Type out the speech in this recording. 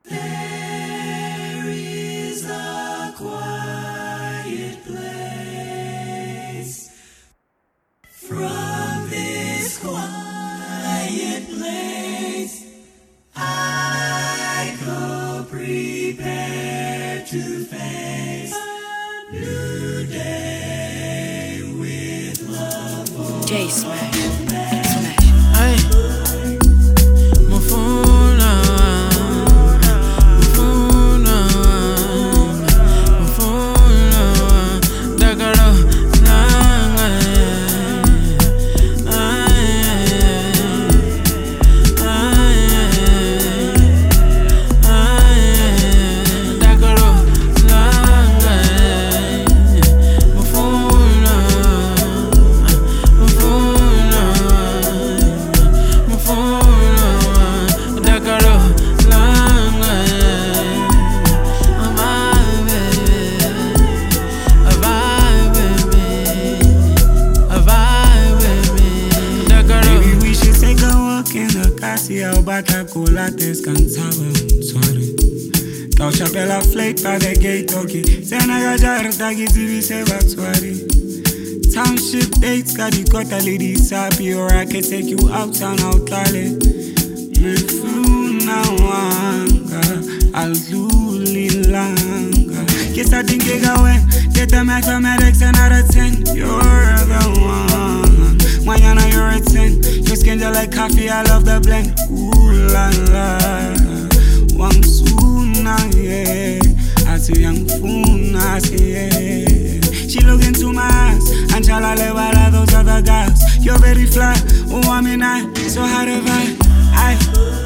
There is a quiet place. From this quiet place, I go prepared to face a new day with love for J Smash. Ay, mufuna, dagalo nanga, dagalo nanga, mufuna, dagalo nanga, Maybe we should take a walk in the Casio Batacola descansaba un suave. Caucha pela flake pa the gate, okay. Sena ya jarta gizivi se batswari. Township dates, got the got a lady sappy, or I can take you uptown, out lale. Me funa wanga, aluli langa. Kiss I think you go in, get the mathematics and out of 10. You're the one. Mañana you're a 10. Your skin just like coffee, I love the blend. Ooh la la, wang suna yeah. I see young funa yeah. She look into my eyes, and chala leva those other guys. You're very fly, oh I'm in I, so how do I